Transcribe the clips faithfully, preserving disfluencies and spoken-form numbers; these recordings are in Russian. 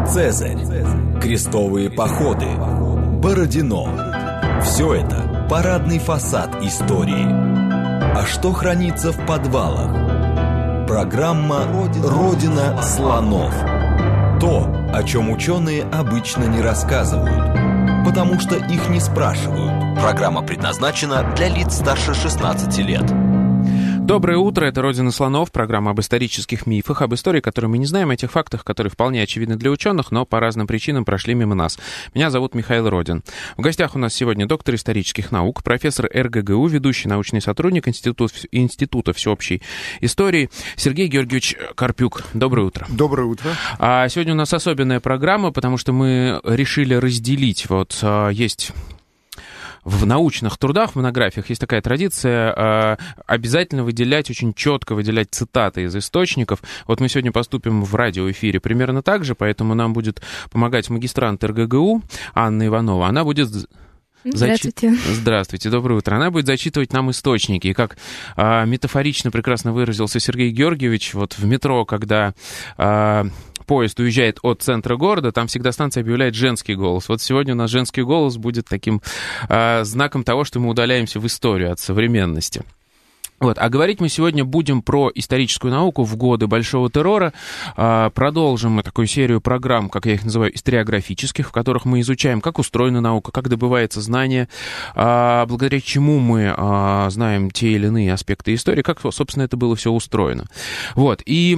Цезарь, крестовые походы, Бородино. Все это парадный фасад истории. А что хранится в подвалах? Программа «Родина слонов». То, о чем ученые обычно не рассказывают, потому что их не спрашивают. Программа предназначена для лиц старше шестнадцати лет. Доброе утро, это «Родина слонов», программа об исторических мифах, об истории, которую мы не знаем, о тех фактах, которые вполне очевидны для ученых, но по разным причинам прошли мимо нас. Меня зовут Михаил Родин. В гостях у нас сегодня доктор исторических наук, профессор эр гэ гэ у, ведущий научный сотрудник Института, Института всеобщей истории Сергей Георгиевич Карпюк. Доброе утро. Доброе утро. А сегодня у нас особенная программа, потому что мы решили разделить, вот есть... В научных трудах, в монографиях есть такая традиция э, обязательно выделять, очень четко выделять цитаты из источников. Вот мы сегодня поступим в радиоэфире примерно так же, поэтому нам будет помогать магистрант эр гэ гэ у Анна Иванова. Она будет... Здравствуйте. Зачи... Здравствуйте, доброе утро. Она будет зачитывать нам источники. И как э, метафорично прекрасно выразился Сергей Георгиевич, вот в метро, когда... Э, поезд уезжает от центра города, там всегда станция объявляет женский голос. Вот сегодня у нас женский голос будет таким э, знаком того, что мы удаляемся в историю от современности. Вот. А говорить мы сегодня будем про историческую науку в годы Большого террора. Э, продолжим мы такую серию программ, как я их называю, историографических, в которых мы изучаем, как устроена наука, как добывается знание, э, благодаря чему мы э, знаем те или иные аспекты истории, как, собственно, это было все устроено. Вот. И...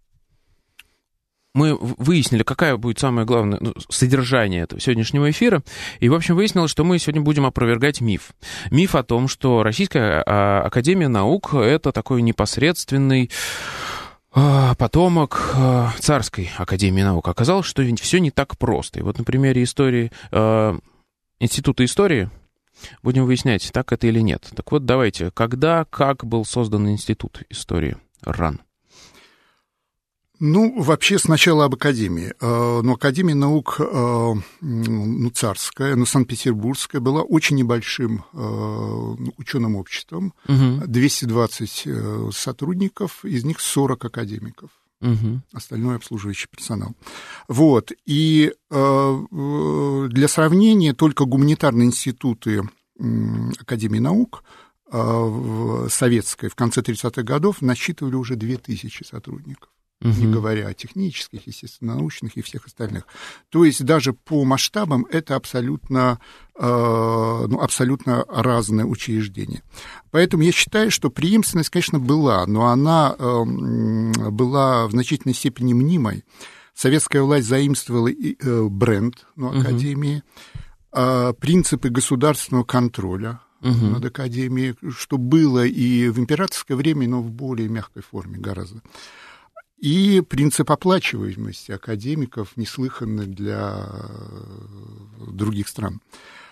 Мы выяснили, какое будет самое главное ну, содержание этого сегодняшнего эфира, и, в общем, выяснилось, что мы сегодня будем опровергать миф. Миф о том, что Российская академия наук — это такой непосредственный потомок Царской академии наук. Оказалось, что все не так просто. И вот на примере истории, Института истории будем выяснять, так это или нет. Так вот, давайте, когда, как был создан Институт истории РАН? Ну, вообще, сначала об академии. Но Академия наук, ну, царская, но Санкт-Петербургская, была очень небольшим ученым обществом. Угу. двести двадцать сотрудников, из них сорок академиков. Угу. Остальной обслуживающий персонал. Вот. И для сравнения, только гуманитарные институты Академии наук советской в конце тридцатых годов насчитывали уже две тысячи сотрудников. Uh-huh. Не говоря о технических, естественно, научных и всех остальных. То есть даже по масштабам это абсолютно, э, ну, абсолютно разные учреждения. Поэтому я считаю, что преемственность, конечно, была, но она э, была в значительной степени мнимой. Советская власть заимствовала и, э, бренд ну, Академии, uh-huh. э, принципы государственного контроля uh-huh. над Академией, что было и в императорское время, но в более мягкой форме гораздо. И принцип оплачиваемости академиков, неслыханный для других стран.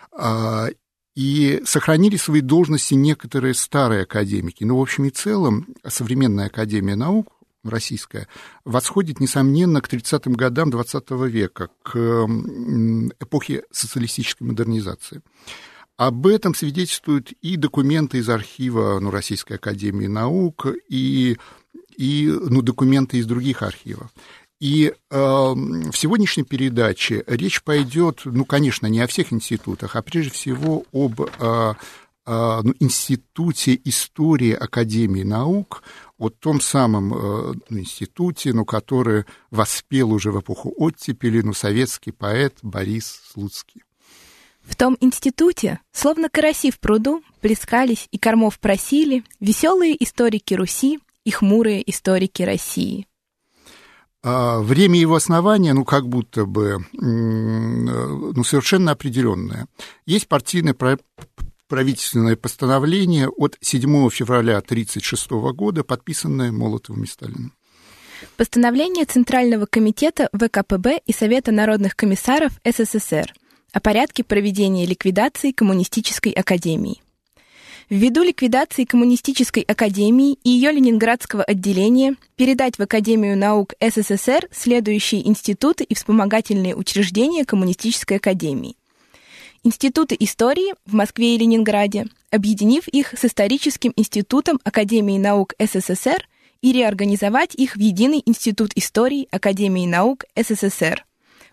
И сохранили свои должности некоторые старые академики. Но, в общем и целом, современная Академия наук, российская, восходит, несомненно, к тридцатым годам двадцатого века, к эпохе социалистической модернизации. Об этом свидетельствуют и документы из архива ну, Российской Академии наук, и... и ну, документы из других архивов. И э, в сегодняшней передаче речь пойдет, ну, конечно, не о всех институтах, а прежде всего об э, э, ну, Институте истории Академии наук, о том самом э, ну, институте, ну, который воспел уже в эпоху оттепели ну, советский поэт Борис Слуцкий. В том институте, словно караси в пруду, плескались и кормов просили веселые историки Руси и хмурые историки России. Время его основания, ну, как будто бы, ну, совершенно определенное. Есть партийное правительственное постановление от седьмого февраля тысяча девятьсот тридцать шестого года, подписанное Молотовым и Сталиным. Постановление Центрального комитета вэ ка пэ бэ и Совета народных комиссаров эс эс эс эр о порядке проведения ликвидации Коммунистической академии. Ввиду ликвидации Коммунистической академии и ее ленинградского отделения передать в Академию наук эс эс эс эр следующие институты и вспомогательные учреждения Коммунистической академии. Институты истории в Москве и Ленинграде, объединив их с историческим институтом Академии наук эс эс эс эр и реорганизовать их в единый институт истории Академии наук эс эс эс эр.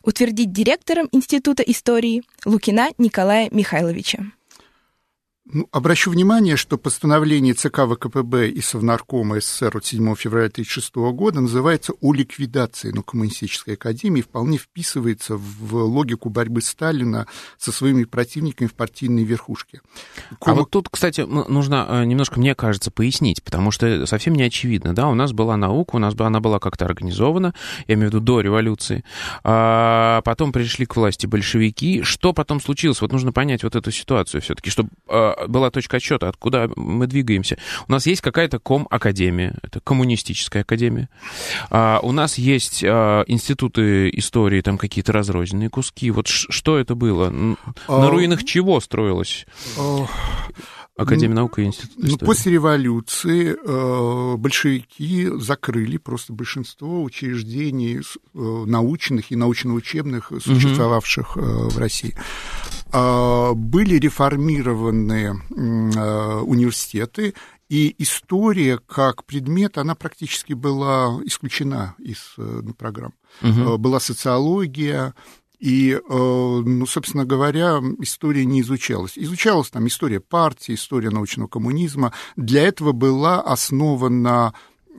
Утвердить директором Института истории Лукина Николая Михайловича. Ну, обращу внимание, что постановление ЦК ВКПБ и Совнаркома СССР от седьмого февраля тысяча девятьсот тридцать шестого года называется «О ликвидации ну, Коммунистической академии», вполне вписывается в логику борьбы Сталина со своими противниками в партийной верхушке. Ком... А вот тут, кстати, нужно немножко, мне кажется, пояснить, потому что совсем не очевидно, да, у нас была наука, у нас была, она была как-то организована, я имею в виду до революции, а потом пришли к власти большевики, что потом случилось? Вот нужно понять вот эту ситуацию все-таки, чтобы была точка отсчета, откуда мы двигаемся. У нас есть какая-то ком-академия, это коммунистическая академия. А, у нас есть а, институты истории, там какие-то разрозненные куски. Вот ш- что это было? А... На руинах чего строилась а... Академия наук и институт истории? Ну, после революции э, большевики закрыли просто большинство учреждений э, научных и научно-учебных, существовавших э, в России. Э, были реформированы э, университеты, и история как предмет, она практически была исключена из э, программ. Uh-huh. Была социология. И, ну, собственно говоря, история не изучалась. Изучалась там история партии, история научного коммунизма. Для этого была основана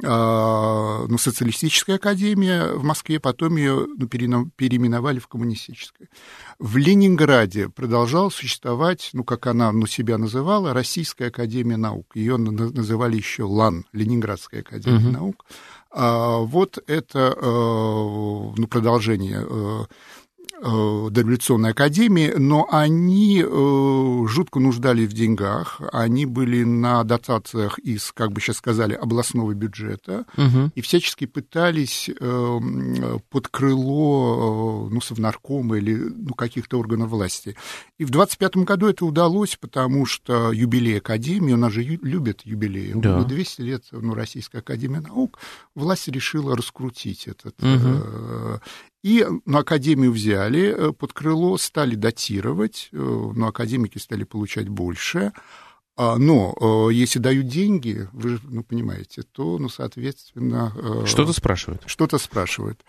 ну, социалистическая академия в Москве, потом ее ну, переименовали в коммунистическую. В Ленинграде продолжала существовать, ну, как она ну, себя называла, Российская академия наук. Ее называли еще ЛАН, Ленинградская академия uh-huh. наук. А вот это ну, продолжение дореволюционной академии, но они э, жутко нуждались в деньгах, они были на дотациях из, как бы сейчас сказали, областного бюджета, угу. и всячески пытались э, под крыло э, ну, Совнаркома или ну, каких-то органов власти. И в двадцать пятом году это удалось, потому что юбилей академии, у нас же ю, любят юбилеи, да. двести лет ну, Российской академии наук, власть решила раскрутить этот... Угу. Э, И ну, академию взяли под крыло, стали датировать, но академики стали получать больше. Но если дают деньги, вы же ну, понимаете, то, ну, соответственно... Что-то спрашивают. Что-то спрашивают.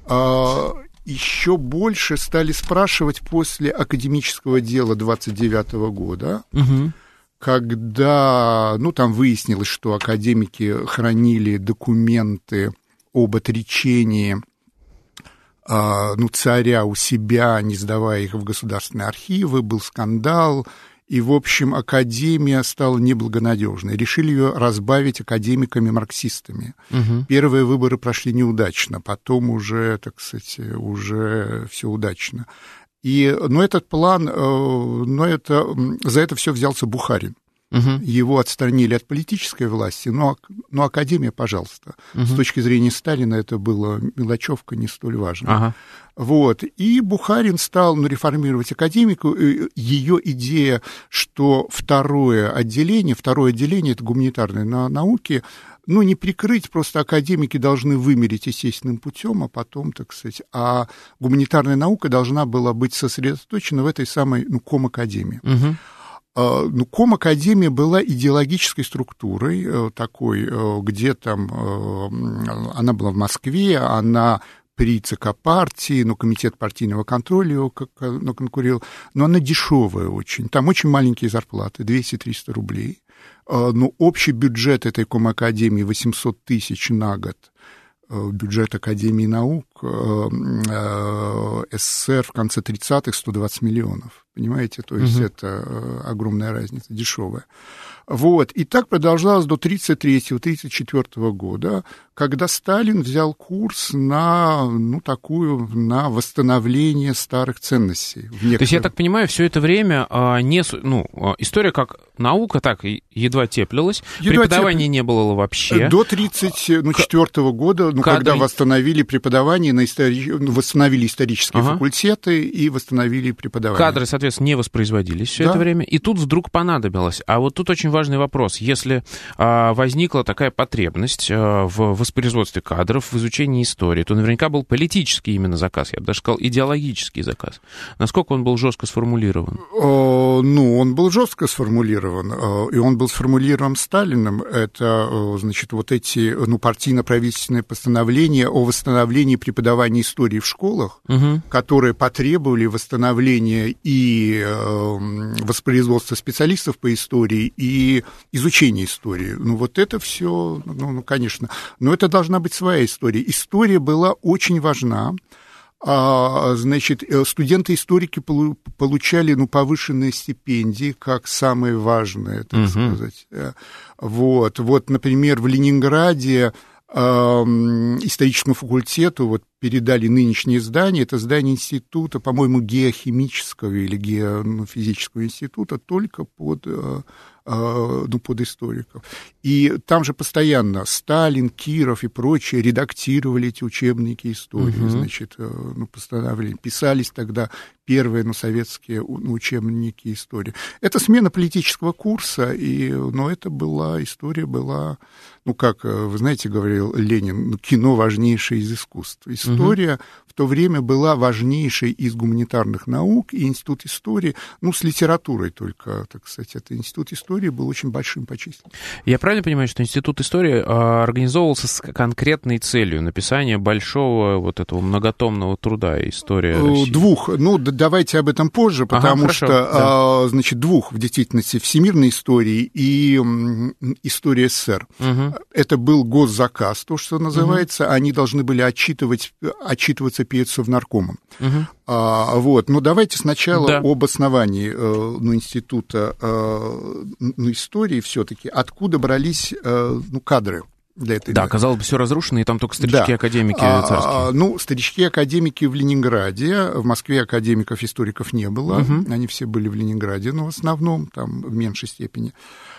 Еще больше стали спрашивать после академического дела двадцать девятого года, угу. когда, ну, там выяснилось, что академики хранили документы об отречении ну, царя у себя, не сдавая их в государственные архивы, был скандал, и, в общем, академия стала неблагонадежной. Решили ее разбавить академиками-марксистами. Угу. Первые выборы прошли неудачно, потом уже, так сказать, уже все удачно. И, но этот план, но это, за это все взялся Бухарин. Угу. Его отстранили от политической власти, но, но академия, пожалуйста. Угу. С точки зрения Сталина это была мелочевка, не столь важная. Ага. Вот. И Бухарин стал ну, реформировать академику. Ее идея, что второе отделение, второе отделение, это гуманитарные науки, ну, не прикрыть, просто академики должны вымереть естественным путем, а потом, так сказать, а гуманитарная наука должна была быть сосредоточена в этой самой ну, ком-академии. Угу. Ну, ком-академия была идеологической структурой такой, где там, она была в Москве, она при ЦК партии, ну, комитет партийного контроля его ну, конкурировал, но она дешевая очень, там очень маленькие зарплаты, двести-триста рублей, но общий бюджет этой ком-академии восемьсот тысяч на год, бюджет Академии наук СССР в конце тридцатых сто двадцать миллионов. Понимаете, то есть угу. это огромная разница, дешевая. Вот. И так продолжалось до тридцать третьего — тридцать четвёртого года, когда Сталин взял курс на, ну, такую, на восстановление старых ценностей. Некоторых... То есть, я так понимаю, все это время а, не, ну, история как наука так едва теплилась, едва преподавания теп... не было вообще. До тридцать четвёртого года, ну, Кадры... когда восстановили преподавание, на истори... восстановили исторические ага. факультеты и восстановили преподавание. Кадры, соответственно, СС не воспроизводились все да. это время, и тут вдруг понадобилось. А вот тут очень важный вопрос. Если а, возникла такая потребность а, в воспроизводстве кадров, в изучении истории, то наверняка был политический именно заказ, я бы даже сказал, идеологический заказ. Насколько он был жестко сформулирован? О, ну, он был жестко сформулирован, и он был сформулирован Сталиным. Это, значит, вот эти, ну, партийно-правительственные постановления о восстановлении преподавания истории в школах, угу. которые потребовали восстановления и воспроизводства специалистов по истории, и изучения истории. Ну, вот это все, ну, ну, конечно. Но это должна быть своя история. История была очень важна. А, значит, студенты-историки получали, ну, повышенные стипендии, как самые важные, так uh-huh. сказать. Вот, вот, например, в Ленинграде э, историческому факультету вот передали нынешнее здание, это здание института, по-моему, геохимического или геофизического института, только под... Э, ну, под историков. И там же постоянно Сталин, Киров и прочие редактировали эти учебники истории, uh-huh. значит, ну, постановления. Писались тогда первые, ну, советские ну, учебники истории. Это смена политического курса, и, но это была, история была, ну, как, вы знаете, говорил Ленин, кино важнейшее из искусств. История uh-huh. в то время была важнейшей из гуманитарных наук, и институт истории, ну, с литературой только, так сказать, это институт истории был очень большим по численности. Я правильно понимаю, что институт истории организовывался с конкретной целью написания большого вот этого многотомного труда «История России»? Двух. Ну, давайте об этом позже, потому ага, что, да. значит, двух в действительности: всемирной истории и история СССР. Угу. Это был госзаказ, то, что называется. Угу. Они должны были отчитывать, отчитываться перед Совнаркомом. Угу. А, вот. Но давайте сначала да. об основании ну, института ну, истории все-таки. Откуда брались ну, кадры для этой? Да, казалось бы, все разрушено, и там только старички-академики да. царские. А, ну, старички-академики в Ленинграде, в Москве академиков-историков не было, угу. они все были в Ленинграде, но в основном, там, в меньшей степени.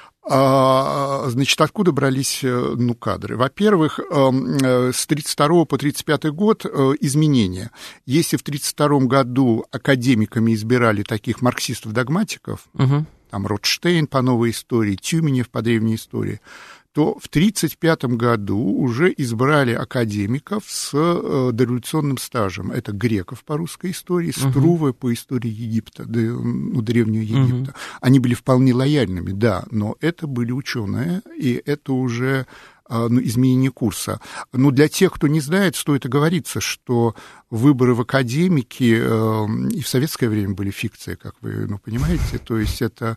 А, значит, откуда брались ну, кадры? Во-первых, с тридцать второго по тридцать пятый год изменения. Если в тридцать втором году академиками избирали таких марксистов-догматиков, угу. там Ротштейн по новой истории, Тюменев по древней истории, то в тридцать пятом году уже избрали академиков с э, дореволюционным стажем. Это Греков по русской истории, uh-huh. Струве по истории Египта, да, ну, древнего Египта. Uh-huh. Они были вполне лояльными, да, но это были ученые, и это уже э, ну, изменение курса. Но для тех, кто не знает, стоит оговориться, что выборы в академики э, и в советское время были фикцией, как вы ну, понимаете, то есть это...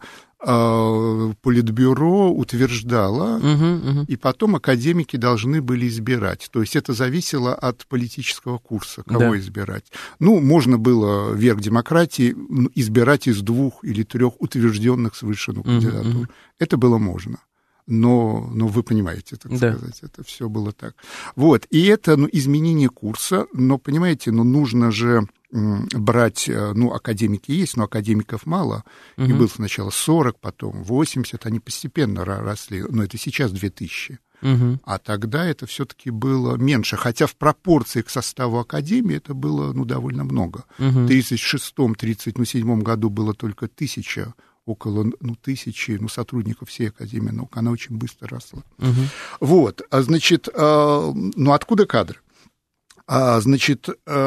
Политбюро утверждало, uh-huh, uh-huh. и потом академики должны были избирать. То есть это зависело от политического курса, кого да. избирать. Ну, можно было вверх демократии избирать из двух или трех утвержденных свыше ну, кандидатур. Uh-huh, uh-huh. Это было можно. Но, но вы понимаете, так да. сказать, это все было так. Вот, и это ну, изменение курса, но, понимаете, ну, нужно же брать, ну, академики есть, но академиков мало, угу. и было сначала сорок, потом восемьдесят, они постепенно росли, но это сейчас две тысячи. Угу. А тогда это все-таки было меньше, хотя в пропорции к составу академии это было, ну, довольно много. Угу. В тридцать шестом — тридцать седьмом году было только тысяча, около ну, тысячи ну, сотрудников всей Академии наук, она очень быстро росла. Угу. Вот, а, значит, а, ну, откуда кадры? А, значит,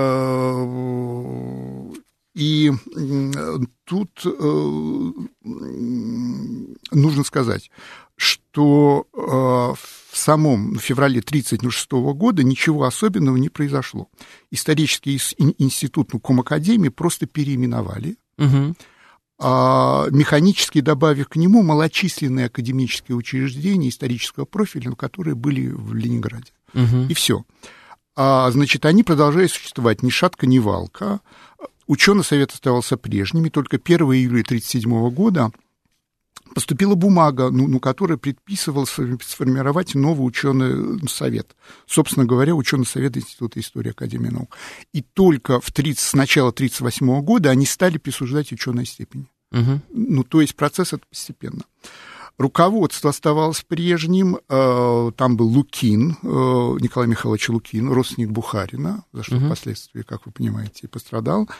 а, и тут а, нужно сказать, что а, в самом феврале тридцать шестого года ничего особенного не произошло. Исторический институт ну, Комакадемии просто переименовали, угу. а, механически добавив к нему малочисленные академические учреждения исторического профиля, которые были в Ленинграде. Угу. И все. А, значит, они продолжают существовать ни шатка, ни валка. Ученый совет оставался прежними, только первого июля тридцать седьмого года поступила бумага, ну, ну, которая предписывала сформировать новый ученый совет. Собственно говоря, ученый совет Института истории Академии наук. И только в тридцать, с начала тридцать восьмого года они стали присуждать ученые степени. Угу. Ну, то есть процесс это постепенно. Руководство оставалось прежним, там был Лукин, Николай Михайлович Лукин, родственник Бухарина, за что угу. впоследствии, как вы понимаете, пострадал.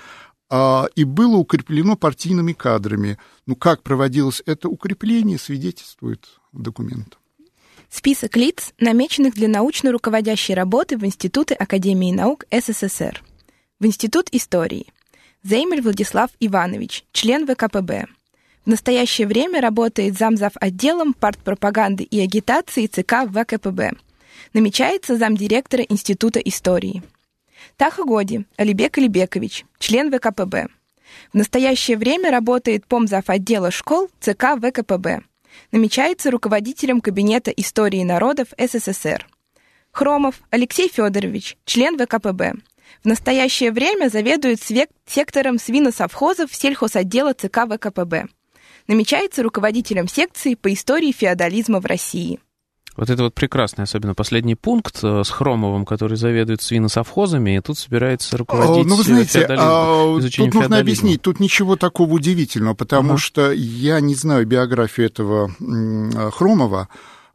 и было укреплено партийными кадрами. Ну, как проводилось это укрепление, свидетельствует документ. Список лиц, намеченных для научно-руководящей работы в Институты Академии наук СССР. В Институт истории. Зеймель Владислав Иванович, член ВКПБ. В настоящее время работает замзав отделом партпропаганды и агитации ЦК ВКПБ. Намечается замдиректора Института истории. Таха Годи Алибек Алибекович, член ВКПБ. В настоящее время работает помзав отдела школ ЦК ВКПБ. Намечается руководителем Кабинета истории народов СССР. Хромов Алексей Федорович, член ВКПБ. В настоящее время заведует сектором свиносовхозов сельхозотдела ЦК ВКПБ. Намечается руководителем секции по истории феодализма в России. Вот это вот прекрасный, особенно последний пункт с Хромовым, который заведует свиносовхозами, и тут собирается руководить ну, вы знаете, феодализмом, изучением тут нужно феодализма. объяснить, тут ничего такого удивительного, потому ага. что я не знаю биографию этого Хромова.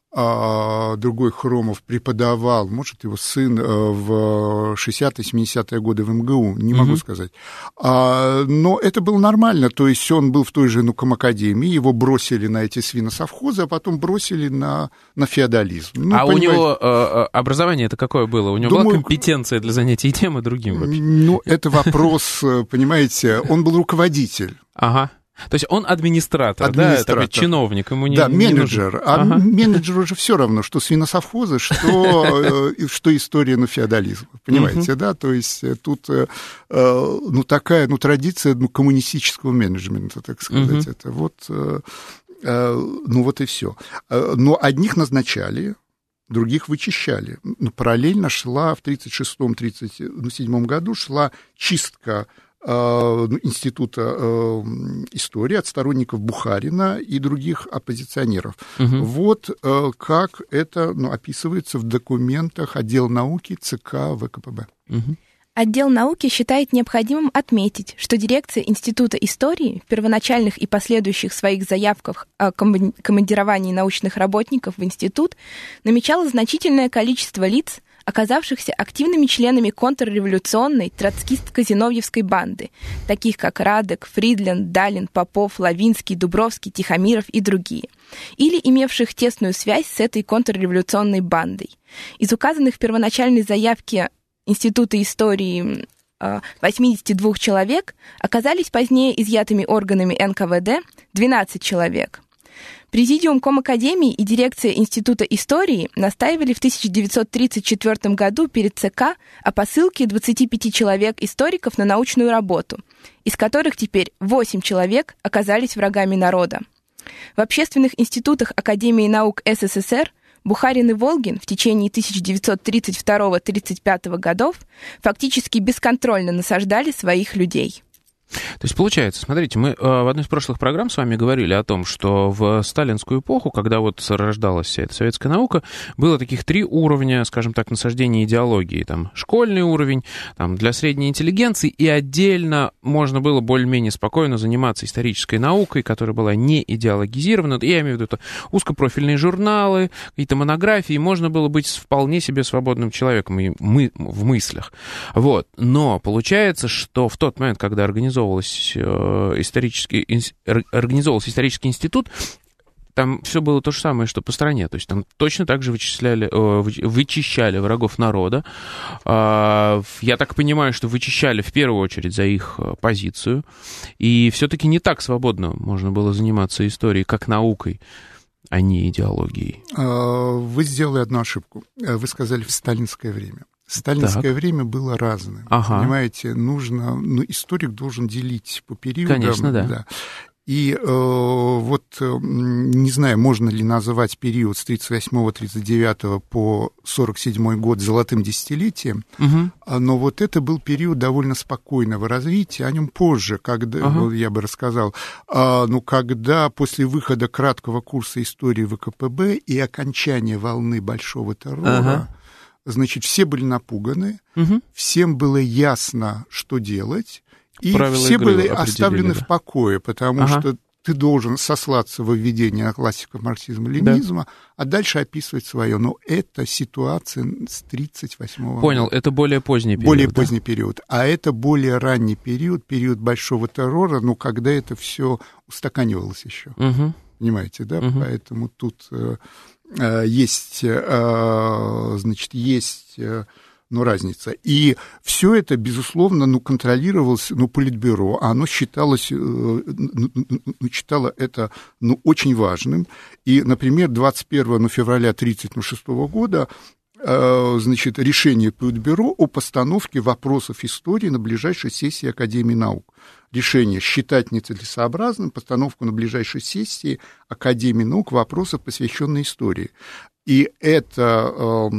А другой Хромов преподавал, может, его сын в шестидесятые-семидесятые годы в эм гэ у, не могу uh-huh. сказать. А, но это было нормально, то есть он был в той же Нуком-академии, его бросили на эти свиносовхозы, а потом бросили на, на феодализм. Ну, а понимаете... у него э, образование это какое было? У него Думаю... была компетенция для занятий тем и другим вообще? Ну, это вопрос, понимаете, он был руководитель. Ага. То есть он администратор, администратор. да, это чиновник, ему не Да, не менеджер. Нужен... А ага. менеджеру же все равно, что свиносовхозы, что, что история ну, феодализма. Понимаете, uh-huh. да? То есть тут ну, такая ну, традиция ну, коммунистического менеджмента, так сказать. Uh-huh. Это вот, ну вот и все. Но одних назначали, других вычищали. Но параллельно шла в тридцать шестом — тридцать седьмом году шла чистка Института истории от сторонников Бухарина и других оппозиционеров. Угу. Вот как это ну, описывается в документах отдела науки ЦК ВКПБ. Угу. Отдел науки считает необходимым отметить, что дирекция Института истории в первоначальных и последующих своих заявках о командировании научных работников в институт намечала значительное количество лиц, оказавшихся активными членами контрреволюционной троцкистско-зиновьевской банды, таких как Радек, Фридленд, Далин, Попов, Лавинский, Дубровский, Тихомиров и другие, или имевших тесную связь с этой контрреволюционной бандой. Из указанных в первоначальной заявке Института истории восемьдесят два человек оказались позднее изъятыми органами эн ка вэ дэ двенадцать человек. Президиум Комакадемии и дирекция Института истории настаивали в тысяча девятьсот тридцать четвёртом году перед ЦК о посылке двадцати пяти человек-историков на научную работу, из которых теперь восемь человек оказались врагами народа. В общественных институтах Академии наук эс эс эс эр Бухарин и Волгин в течение тысяча девятьсот тридцать второго — тридцать пятого годов фактически бесконтрольно насаждали своих людей. То есть, получается, смотрите, мы в одной из прошлых программ с вами говорили о том, что в сталинскую эпоху, когда вот рождалась вся эта советская наука, было таких три уровня, скажем так, насаждения идеологии. Там школьный уровень, там, для средней интеллигенции, и отдельно можно было более-менее спокойно заниматься исторической наукой, которая была не идеологизирована. Я имею в виду это узкопрофильные журналы, какие-то монографии, можно было быть вполне себе свободным человеком и мы, в мыслях. Вот. Но получается, что в тот момент, когда организовывался исторический, организовывался исторический институт, там все было то же самое, что по стране. То есть там точно так же вычисляли, вычищали врагов народа. Я так понимаю, что вычищали в первую очередь за их позицию. И все-таки не так свободно можно было заниматься историей, как наукой, а не идеологией. Вы сделали одну ошибку. Вы сказали «в сталинское время». Сталинское так. время было разное. Ага. Понимаете, нужно, ну, историк должен делить по периодам. Конечно, да. да. И э, вот, э, не знаю, можно ли называть период с тридцать восьмого — тридцать девятого по сорок седьмой год золотым десятилетием, угу. но вот это был период довольно спокойного развития, о нем позже, когда, ага. вот, я бы рассказал, а, ну, когда после выхода краткого курса истории вэ ка пэ бэ и окончания волны большого террора, ага. значит, все были напуганы, угу. всем было ясно, что делать, и правила все были оставлены да. в покое, потому ага. что ты должен сослаться во введение на классиков марксизма-ленинизма, да. а дальше описывать свое. Но это ситуация с тридцать восьмого года. Понял, это более поздний период. Более да? поздний период. А это более ранний период, период большого террора, ну, когда это все устаканивалось еще. Угу. Понимаете, да? Угу. Поэтому тут э, э, есть, э, значит, есть... Э, Ну, разница. И все это, безусловно, ну, контролировалось, ну, Политбюро, а оно считалось, ну, считало это, ну, очень важным. И, например, двадцать первого февраля тридцать шестого года, значит, решение Политбюро о постановке вопросов истории на ближайшей сессии Академии наук. Решение считать нецелесообразным постановку на ближайшей сессии Академии наук вопросов, посвященных истории. И это,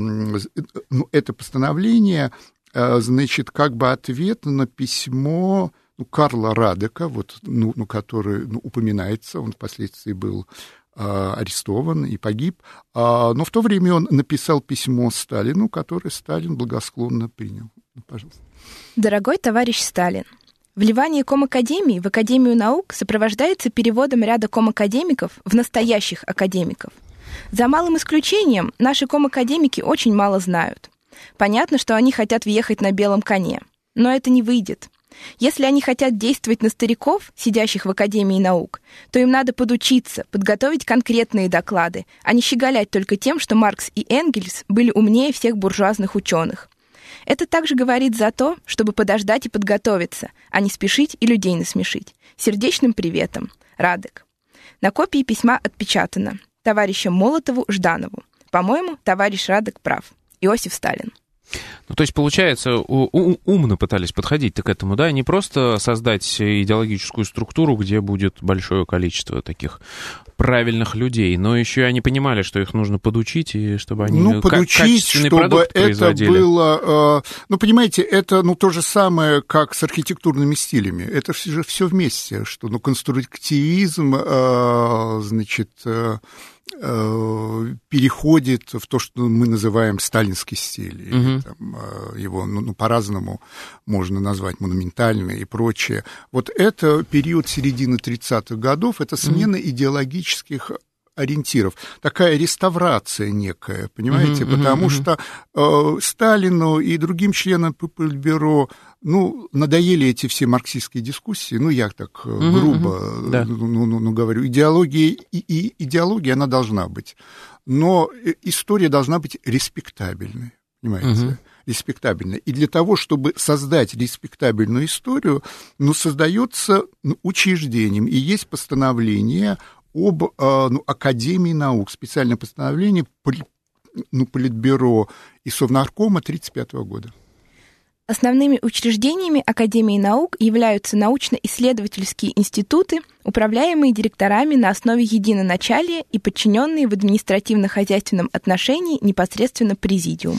ну, это постановление, значит, как бы ответ на письмо, ну, Карла Радека, вот, ну, ну, который, ну, упоминается, он впоследствии был а, арестован и погиб, а, но в то время он написал письмо Сталину, которое Сталин благосклонно принял. Ну, пожалуйста. Дорогой товарищ Сталин, вливание комакадемии в Академию наук сопровождается переводом ряда комакадемиков в настоящих академиков. За малым исключением, наши комакадемики очень мало знают. Понятно, что они хотят въехать на белом коне, но это не выйдет. Если они хотят действовать на стариков, сидящих в Академии наук, то им надо подучиться, подготовить конкретные доклады, а не щеголять только тем, что Маркс и Энгельс были умнее всех буржуазных ученых. Это также говорит за то, чтобы подождать и подготовиться, а не спешить и людей насмешить. Сердечным приветом. Радек. На копии письма отпечатано. Товарищам Молотову, Жданову. По-моему, товарищ Радек прав. Иосиф Сталин. Ну, то есть, получается, у, у, умно пытались подходить-то к этому, да, не просто создать идеологическую структуру, где будет большое количество таких правильных людей, но еще и они понимали, что их нужно подучить, и чтобы они ну, подучить, качественный чтобы продукт это производили. Было, ну, понимаете, это, ну, то же самое, как с архитектурными стилями. Это же все вместе, что, ну, конструктивизм, значит, переходит в то, что мы называем сталинский стиль. Угу. Или, там, его, ну, ну, по-разному можно назвать, монументальный и прочее. Вот это период середины тридцатых годов, это смена угу. идеологических ориентиров, такая реставрация некая, понимаете, uh-huh, потому uh-huh. что э, Сталину и другим членам Политбюро, ну, надоели эти все марксистские дискуссии, ну, я так uh-huh, грубо uh-huh. Да. ну, ну, ну, говорю, идеология, и, и идеология, она должна быть, но история должна быть респектабельной, понимаете, uh-huh. респектабельной. И для того, чтобы создать респектабельную историю, ну, создается ну, учреждением, и есть постановление об ну, Академии наук, специальное постановление ну, Политбюро и Совнаркома тридцать пятого года. Основными учреждениями Академии наук являются научно-исследовательские институты, управляемые директорами на основе единоначалия и подчиненные в административно-хозяйственном отношении непосредственно президиуму.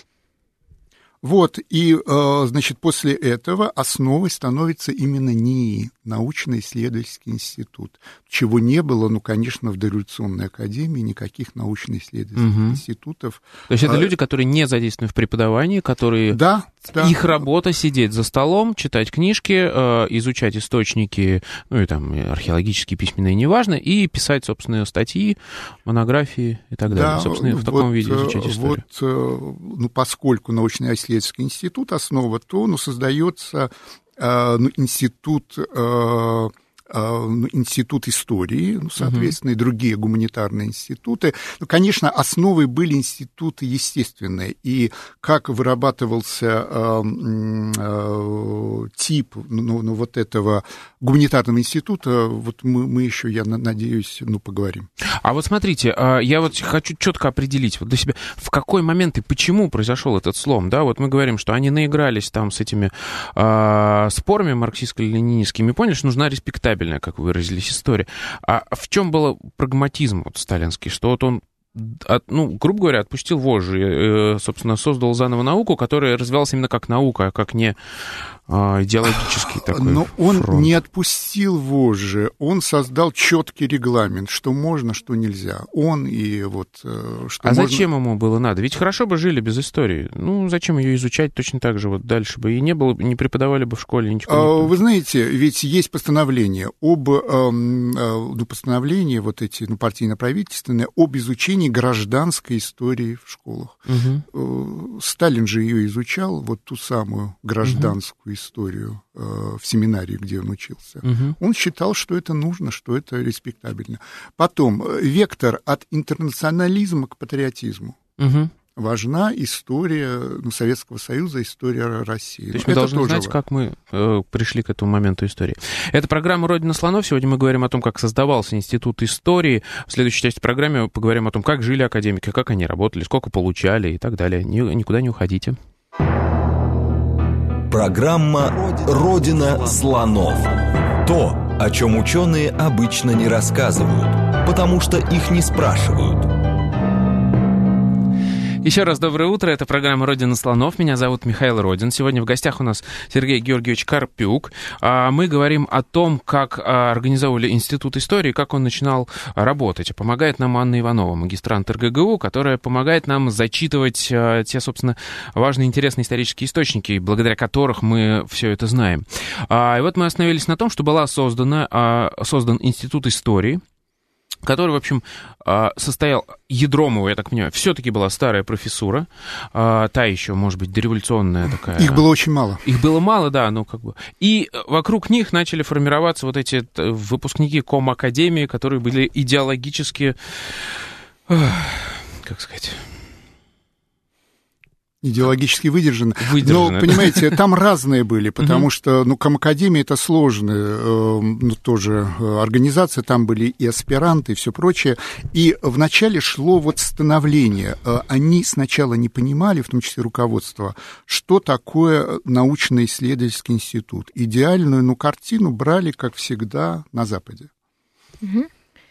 Вот, и, значит, после этого основой становится именно НИИ, научно-исследовательский институт, чего не было, ну, конечно, в дореволюционной академии никаких научно-исследовательских угу. институтов. То есть это а... люди, которые не задействованы в преподавании, которые... Да, да. Их работа сидеть за столом, читать книжки, изучать источники, ну, и там археологические, письменные, неважно, и писать, собственно, статьи, монографии и так далее. Да, собственно, в вот, таком виде изучать историю. Вот, ну, поскольку научно-исследовательский институт основа, то ну, создается э, ну, институт, э, э, институт истории, ну, соответственно, uh-huh. и другие гуманитарные институты. Ну, конечно, основой были институты естественные, и как вырабатывался э, э, тип ну, ну, вот этого гуманитарного института, вот мы, мы еще, я надеюсь, ну, поговорим. А вот смотрите, я вот хочу четко определить вот для себя, в какой момент и почему произошел этот слом, да, вот мы говорим, что они наигрались там с этими э, спорами марксистско-ленинистскими, поняли, что нужна респектабельная, как вы выразились, история. А в чем был прагматизм вот сталинский, что вот он от, ну, грубо говоря, отпустил вожжи, собственно, создал заново науку, которая развивалась именно как наука, а как не идеологический такой Но он фронт. Не отпустил вожжи, он создал четкий регламент, что можно, что нельзя. Он и вот... Что а можно... зачем ему было надо? Ведь хорошо бы жили без истории. Ну, зачем ее изучать точно так же? Вот дальше бы и не было, не преподавали бы в школе, ничего. А, вы знаете, ведь есть постановление об... Ну, постановление, вот эти, ну, партийно-правительственные, об изучении гражданской истории в школах. Угу. Сталин же ее изучал, вот ту самую гражданскую историю э, в семинарии, где он учился. Угу. Он считал, что это нужно, что это респектабельно. Потом, вектор от интернационализма к патриотизму. Угу. Важна история, ну, Советского Союза, история России. То есть мы это должны знать, важно. Как мы э, пришли к этому моменту истории. Это программа «Родина слонов». Сегодня мы говорим о том, как создавался Институт истории. В следующей части программы поговорим о том, как жили академики, как они работали, сколько получали и так далее. Никуда не уходите. Программа «Родина слонов». То, о чем ученые обычно не рассказывают, потому что их не спрашивают. Еще раз доброе утро. Это программа «Родина слонов». Меня зовут Михаил Родин. Сегодня в гостях у нас Сергей Георгиевич Карпюк. Мы говорим о том, как организовывали Институт истории, как он начинал работать. Помогает нам Анна Иванова, магистрант эр гэ гэ у, которая помогает нам зачитывать те, собственно, важные, интересные исторические источники, благодаря которых мы все это знаем. И вот мы остановились на том, что была создана, создан Институт истории, который, в общем, состоял, ядром его, я так понимаю, все-таки была старая профессура, та еще, может быть, дореволюционная такая. Их было очень мало. Их было мало, да, ну как бы. И вокруг них начали формироваться вот эти выпускники Ком-академии, которые были идеологически, как сказать... Идеологически выдержаны. выдержаны. Но, понимаете, там разные были, потому что, ну, Ком-академия — это сложная, ну, тоже организация, там были и аспиранты, и все прочее, и вначале шло вот становление. Они сначала не понимали, в том числе руководство, что такое научно-исследовательский институт. Идеальную, ну, картину брали, как всегда, на Западе. Угу.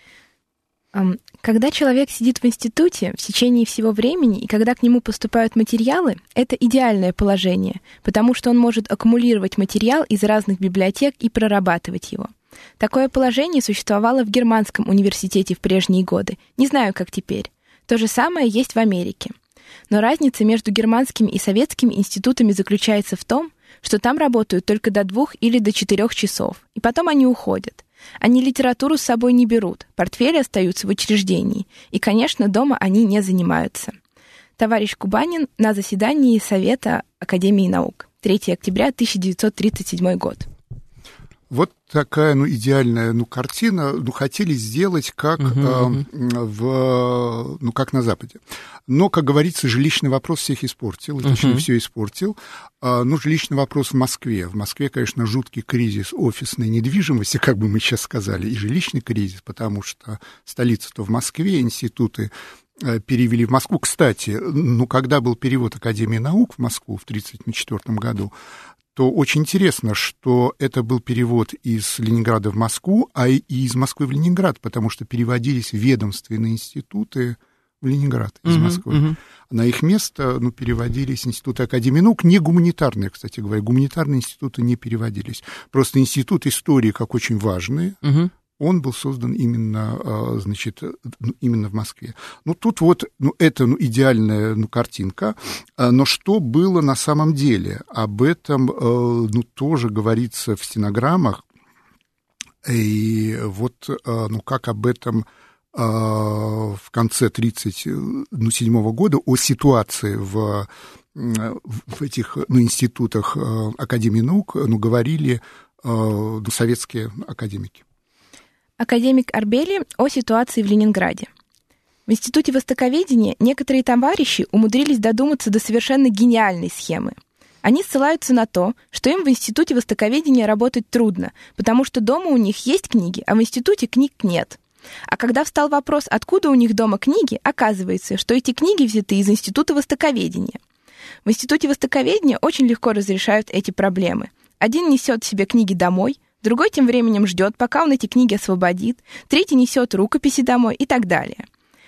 Когда человек сидит в институте в течение всего времени, и когда к нему поступают материалы, это идеальное положение, потому что он может аккумулировать материал из разных библиотек и прорабатывать его. Такое положение существовало в Германском университете в прежние годы. Не знаю, как теперь. То же самое есть в Америке. Но разница между германскими и советскими институтами заключается в том, что там работают только до двух или до четырех часов, и потом они уходят. Они литературу с собой не берут, портфели остаются в учреждении, и, конечно, дома они не занимаются. Товарищ Кубанин на заседании Совета Академии наук. третьего октября тысяча девятьсот тридцать седьмой год. Вот такая, ну, идеальная, ну, картина, ну, хотели сделать как, uh-huh, э, в, ну, как на Западе. Но, как говорится, жилищный вопрос всех испортил, uh-huh. точнее, все испортил. А, ну, жилищный вопрос в Москве. В Москве, конечно, жуткий кризис офисной недвижимости, как бы мы сейчас сказали, и жилищный кризис, потому что столица-то в Москве, институты перевели в Москву. Кстати, ну, когда был перевод Академии наук в Москву в тысяча девятьсот тридцать четвёртом году, то очень интересно, что это был перевод из Ленинграда в Москву, а и из Москвы в Ленинград, потому что переводились ведомственные институты в Ленинград из Москвы. Uh-huh, uh-huh. На их место, ну, переводились институты Академии наук, не гуманитарные, кстати говоря, гуманитарные институты не переводились. Просто институт истории, как очень важный, uh-huh. он был создан именно, значит, именно в Москве. Ну, тут вот, ну, это, ну, идеальная, ну, картинка, но что было на самом деле? Об этом, ну, тоже говорится в стенограммах, и вот, ну, как об этом в конце тридцать седьмого года, о ситуации в, в этих, ну, институтах Академии наук, ну, говорили, ну, советские академики. Академик Арбели о ситуации в Ленинграде. В Институте востоковедения некоторые товарищи умудрились додуматься до совершенно гениальной схемы. Они ссылаются на то, что им в Институте востоковедения работать трудно, потому что дома у них есть книги, а в институте книг нет. А когда встал вопрос, откуда у них дома книги, оказывается, что эти книги взяты из Института востоковедения. В Институте востоковедения очень легко разрешают эти проблемы. Один несет себе книги домой, другой тем временем ждет, пока он эти книги освободит, третий несет рукописи домой и так далее.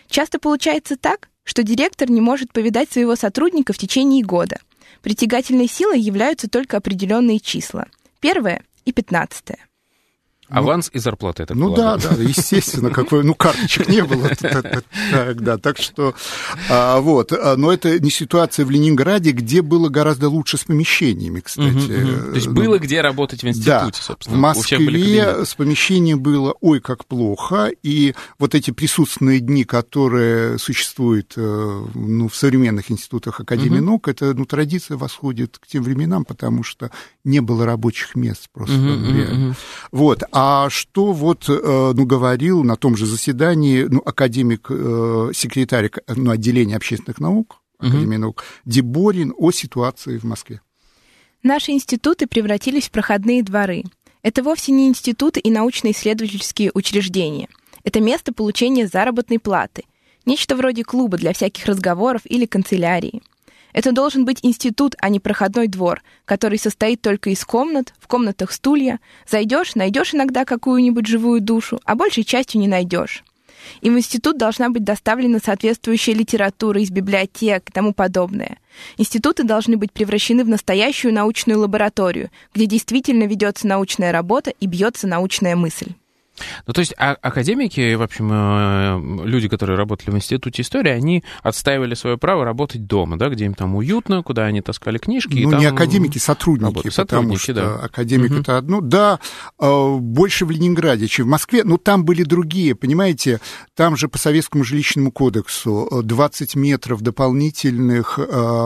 Часто получается так, что директор не может повидать своего сотрудника в течение года. Притягательной силой являются только определенные числа. Первое и пятнадцатое. Аванс и зарплата, я так Ну полагаю. да, да, естественно, как вы, ну карточек не было тогда, так что а, вот, но это не ситуация в Ленинграде, где было гораздо лучше с помещениями, кстати. Угу, угу. То есть было где работать в институте, да, собственно. В Москве с помещением было ой как плохо, и вот эти присутственные дни, которые существуют ну, в современных институтах Академии угу. наук, это ну, традиция восходит к тем временам, потому что не было рабочих мест просто угу, реально. Угу. Вот. А что вот, ну, говорил на том же заседании, ну, академик, секретарь, ну, отделения общественных наук, Академии uh-huh. наук, Деборин о ситуации в Москве. Наши институты превратились в проходные дворы. Это вовсе не институты и научно-исследовательские учреждения. Это место получения заработной платы. Нечто вроде клуба для всяких разговоров или канцелярии. Это должен быть институт, а не проходной двор, который состоит только из комнат, в комнатах стулья. Зайдешь, найдешь иногда какую-нибудь живую душу, а большей частью не найдешь. И в институт должна быть доставлена соответствующая литература из библиотек и тому подобное. Институты должны быть превращены в настоящую научную лабораторию, где действительно ведется научная работа и бьется научная мысль. Ну, то есть а, академики, в общем, люди, которые работали в Институте истории, они отстаивали свое право работать дома, да, где им там уютно, куда они таскали книжки. Ну, и не там академики, сотрудники, потому сотрудники, что да. академик угу. это одно. Да, больше в Ленинграде, чем в Москве, но там были другие, понимаете, там же по Советскому жилищному кодексу двадцать метров дополнительных,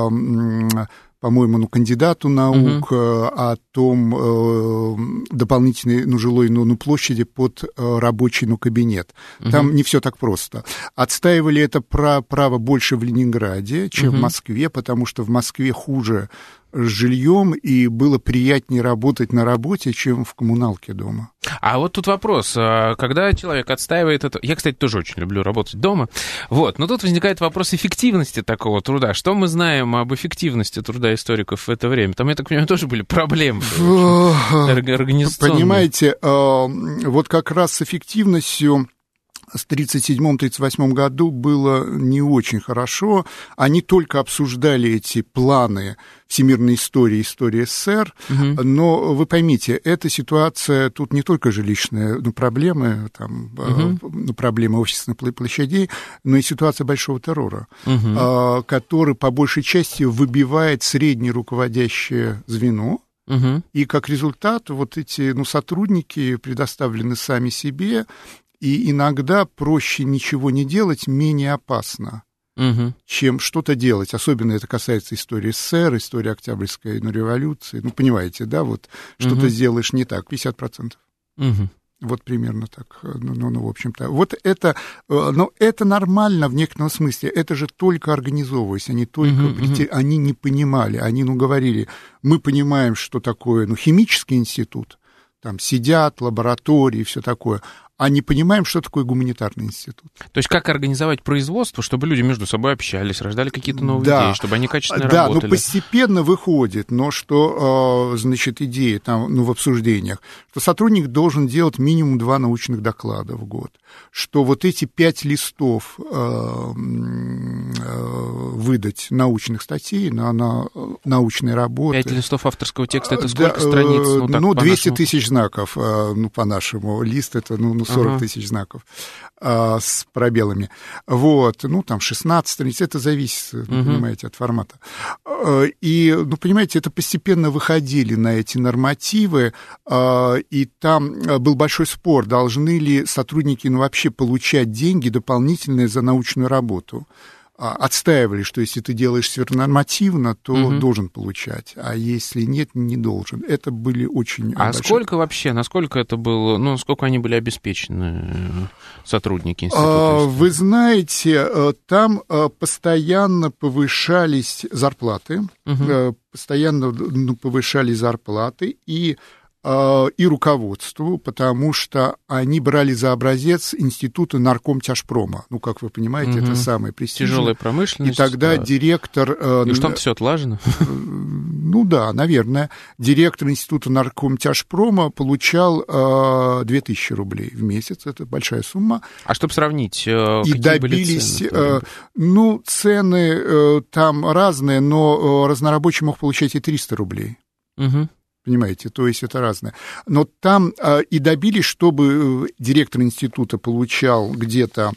по-моему, ну, кандидату наук, uh-huh. о том э, дополнительной, ну, жилой, ну, ну, площади под э, рабочий, ну, кабинет. Uh-huh. Там не все так просто. Отстаивали это право больше в Ленинграде, чем uh-huh. в Москве, потому что в Москве хуже с жильем, и было приятнее работать на работе, чем в коммуналке дома. А вот тут вопрос, когда человек отстаивает это... Я, кстати, тоже очень люблю работать дома, вот, но тут возникает вопрос эффективности такого труда. Что мы знаем об эффективности труда историков в это время? Там, я так понимаю, тоже были проблемы организационные. Понимаете, вот как раз с эффективностью... в тридцать седьмом — тридцать восьмом году было не очень хорошо. Они только обсуждали эти планы всемирной истории, истории СССР, угу. но вы поймите, эта ситуация, тут не только жилищные ну, проблемы, там, угу. ну, проблемы общественных площадей, но и ситуация большого террора, угу. который по большей части выбивает среднее руководящее звено. Угу. И как результат вот эти ну, сотрудники предоставлены сами себе, и иногда проще ничего не делать, менее опасно, угу. чем что-то делать. Особенно это касается истории СССР, истории Октябрьской ну, революции. Ну, понимаете, да, вот угу. что-то сделаешь не так, пятьдесят процентов. Угу. Вот примерно так, ну, ну, ну, в общем-то. Вот это, но это нормально в некотором смысле, это же только организовываясь, они только, uh-huh, прийти, uh-huh. они не понимали, они, ну, говорили, мы понимаем, что такое, ну, химический институт, там сидят, лаборатории, все такое, а не понимаем, что такое гуманитарный институт. То есть как организовать производство, чтобы люди между собой общались, рождали какие-то новые да. идеи, чтобы они качественно да, работали? Да, но постепенно выходит, но что, значит, идеи там, ну, в обсуждениях, что сотрудник должен делать минимум два научных доклада в год, что вот эти пять листов э, выдать научных статей на, на научные работы. Пять листов авторского текста, это сколько да, страниц? Ну, так, ну двести тысяч знаков, ну, по-нашему. Лист это, ну, ну сорок ага. тысяч знаков а, с пробелами. Вот, ну, там шестнадцать страниц, это зависит, угу. вы понимаете, от формата. И, ну, понимаете, это постепенно выходили на эти нормативы, и там был большой спор, должны ли сотрудники, ну, вообще получать деньги дополнительные за научную работу. Отстаивали, что если ты делаешь сверхнормативно, то угу. должен получать, а если нет, не должен. Это были очень... А большие... сколько вообще, насколько это было, ну, насколько они были обеспечены, сотрудники института? Вы знаете, там постоянно повышались зарплаты, угу. постоянно ну, повышались зарплаты, и и руководству, потому что они брали за образец института наркомтяжпрома. Ну, как вы понимаете, угу. это самое престижное. Тяжелая промышленность. И тогда да. директор... И что там все отлажено? Ну да, наверное. Директор института наркомтяжпрома получал две тысячи рублей в месяц. Это большая сумма. А чтобы сравнить, какие и добились, были цены? Ну, цены там разные, но разнорабочий мог получать и триста рублей. Угу. Понимаете, то есть это разное. Но там а, и добились, чтобы директор института получал где-то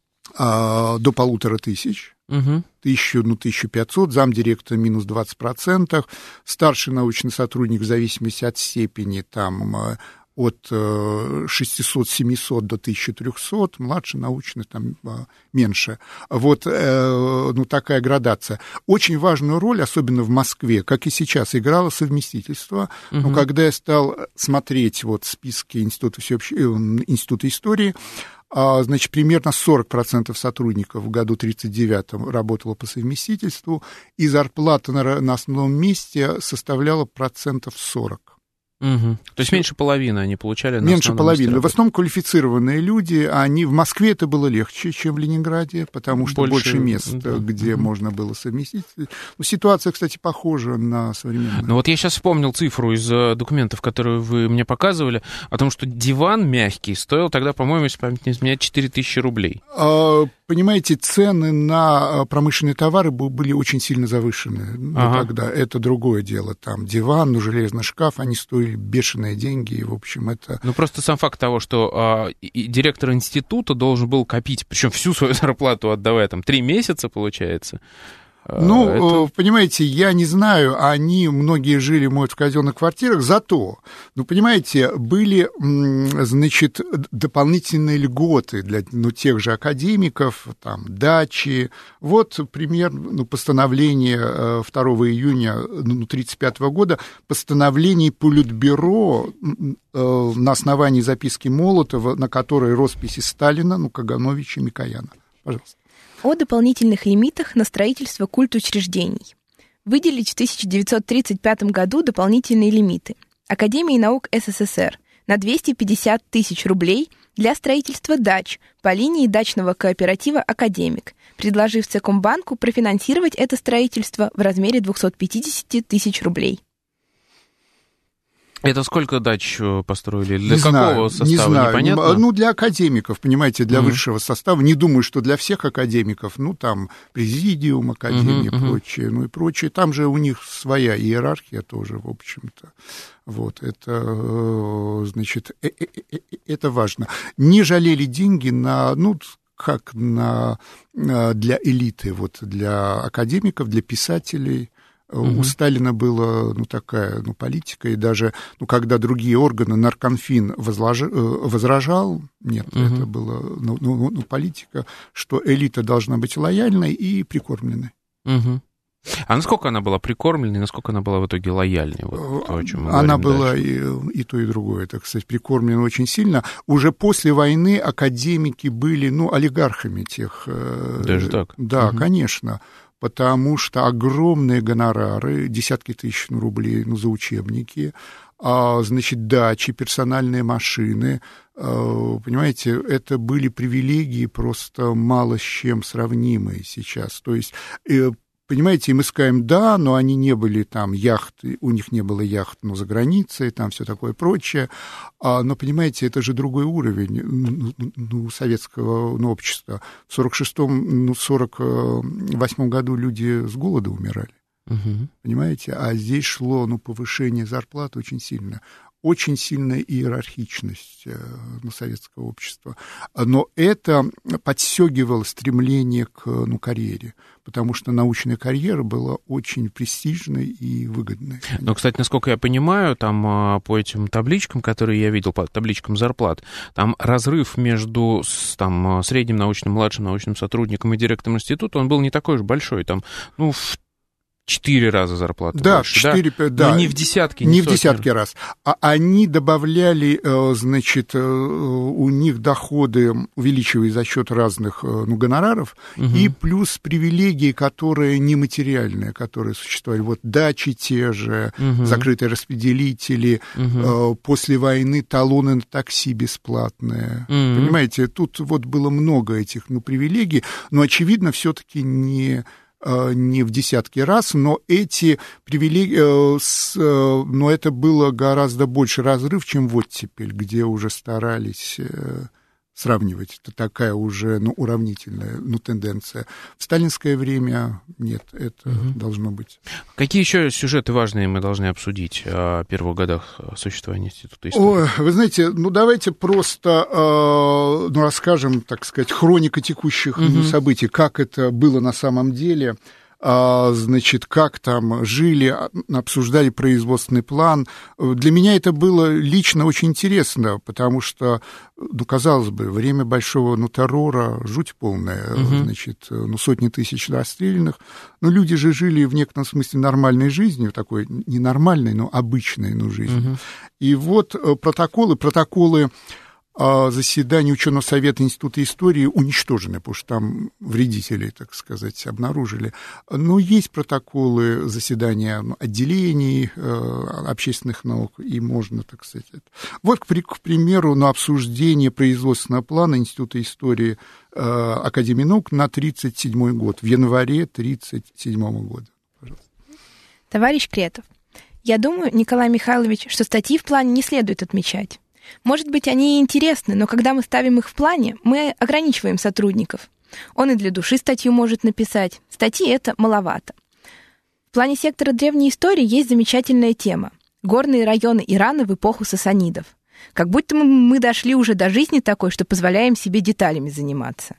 а, до полутора тысяч, угу. тысячу, ну, тысячу пятьсот, замдиректора минус двадцать процентов, старший научный сотрудник в зависимости от степени там от шестисот-семисот до тысячи трехсот, младший научный там меньше. Вот, ну, такая градация. Очень важную роль, особенно в Москве, как и сейчас, играло совместительство. Угу. Но когда я стал смотреть вот списки Института, всеобще... Института истории, значит, примерно сорок процентов сотрудников в году тридцать девятом работало по совместительству, и зарплата на, на основном месте составляла процентов сорок. Угу. То есть меньше половины они получали на Меньше половины. В основном квалифицированные люди, они в Москве это было легче, чем в Ленинграде, потому что больше, больше мест, да. где угу. можно было совместить. Ну, ситуация, кстати, похожа на современную. Ну вот я сейчас вспомнил цифру из документов, которые вы мне показывали, о том, что диван мягкий стоил тогда, по-моему, если память не изменяет, четыре тысячи рублей. А, понимаете, цены на промышленные товары были очень сильно завышены. Ага. Тогда это другое дело. Там диван, ну, железный шкаф, они стоили бешеные деньги, и, в общем, это... Ну, просто сам факт того, что а, и директор института должен был копить, причем всю свою зарплату отдавая, там, три месяца, получается... Ну, это... понимаете, я не знаю, они, многие жили, может, в казенных квартирах, зато, ну, понимаете, были, значит, дополнительные льготы для, ну, тех же академиков, там, дачи. Вот, примерно, ну, постановление второго июня тридцать пятого года, постановление Политбюро на основании записки Молотова, на которой росписи Сталина, ну, Кагановича, Микояна. Пожалуйста. О дополнительных лимитах на строительство культучреждений. Выделить в тысяча девятьсот тридцать пятом году дополнительные лимиты Академии наук СССР на двести пятьдесят тысяч рублей для строительства дач по линии дачного кооператива «Академик», предложив Цекомбанку профинансировать это строительство в размере двести пятьдесят тысяч рублей. Это сколько дач построили? Для не какого знаю, состава? Не знаю. Непонятно? Ну, для академиков, понимаете, для mm-hmm. высшего состава. Не думаю, что для всех академиков. Ну, там, президиум, академия, mm-hmm. прочее, ну и прочее. Там же у них своя иерархия тоже, в общем-то. Вот, это, значит, это важно. Не жалели деньги на, ну, как на, для элиты, вот, для академиков, для писателей. Uh-huh. У Сталина была, ну, такая, ну, политика, и даже, ну, когда другие органы, Наркомфин возлож... возражал, нет, uh-huh. это была, ну, ну, ну, политика, что элита должна быть лояльной и прикормленной. Uh-huh. А насколько она была прикормленной, насколько она была в итоге лояльной? Вот то, о чем мы она была и, и то, и другое, так сказать, прикормлена очень сильно. Уже после войны академики были, ну, олигархами тех... Даже так? Да, uh-huh. конечно. Потому что огромные гонорары, десятки тысяч рублей, ну, за учебники, а, значит, дачи, персональные машины, а, понимаете, это были привилегии просто мало с чем сравнимые сейчас. То есть, понимаете, мы скажем, да, но они не были там яхты, у них не было яхт, ну, за границей, там все такое прочее, а, но, понимаете, это же другой уровень, ну, ну, советского, ну, общества. В сорок шестом, ну, сорок восьмом году люди с голода умирали, угу. понимаете, а здесь шло, ну, повышение зарплат очень сильно. Очень сильная иерархичность, ну, советского общества. Но это подстегивало стремление к, ну, карьере, потому что научная карьера была очень престижной и выгодной. Но, кстати, насколько я понимаю, там по этим табличкам, которые я видел, по табличкам зарплат, там разрыв между там, средним научным, младшим научным сотрудником и директором института, он был не такой уж большой. Там, ну, в четыре раза зарплаты да, больше, четыре, да? да? Но не в десятки, не, не в в десятки раз. А они добавляли, значит, у них доходы увеличивая за счет разных, ну, гонораров, угу. и плюс привилегии, которые нематериальные, которые существовали. Вот дачи те же, угу. закрытые распределители, угу. после войны талоны на такси бесплатные. Угу. Понимаете, тут вот было много этих, ну, привилегий, но, очевидно, все-таки не... не в десятки раз, но эти привилегии, но это было гораздо больше разрыв, чем в оттепель, где уже старались сравнивать. Это такая уже, ну, уравнительная, ну, тенденция. В сталинское время нет, это угу. должно быть. Какие еще сюжеты важные мы должны обсудить о первых годах существования Института истории? Ой, вы знаете, ну, давайте просто, э, ну, расскажем, так сказать, хроника текущих угу. событий, как это было на самом деле. Значит, как там жили, обсуждали производственный план. Для меня это было лично очень интересно, потому что, ну, казалось бы, время большого, ну, террора, жуть полная, угу. значит, ну, сотни тысяч расстрелянных. Но люди же жили в некотором смысле нормальной жизнью, такой не нормальной, но обычной, ну, жизнью. Угу. И вот протоколы, протоколы заседания ученого совета Института истории уничтожены, потому что там вредители, так сказать, обнаружили. Но есть протоколы заседания отделений общественных наук, и можно, так сказать... Вот, к примеру, на обсуждение производственного плана Института истории Академии наук на тридцать седьмой год, в январе тридцать седьмого года. Пожалуйста. Товарищ Кретов, я думаю, Николай Михайлович, что статьи в плане не следует отмечать. Может быть, они и интересны, но когда мы ставим их в плане, мы ограничиваем сотрудников. Он и для души статью может написать. Статьи это маловато. В плане сектора древней истории есть замечательная тема. Горные районы Ирана в эпоху сасанидов. Как будто мы, мы дошли уже до жизни такой, что позволяем себе деталями заниматься.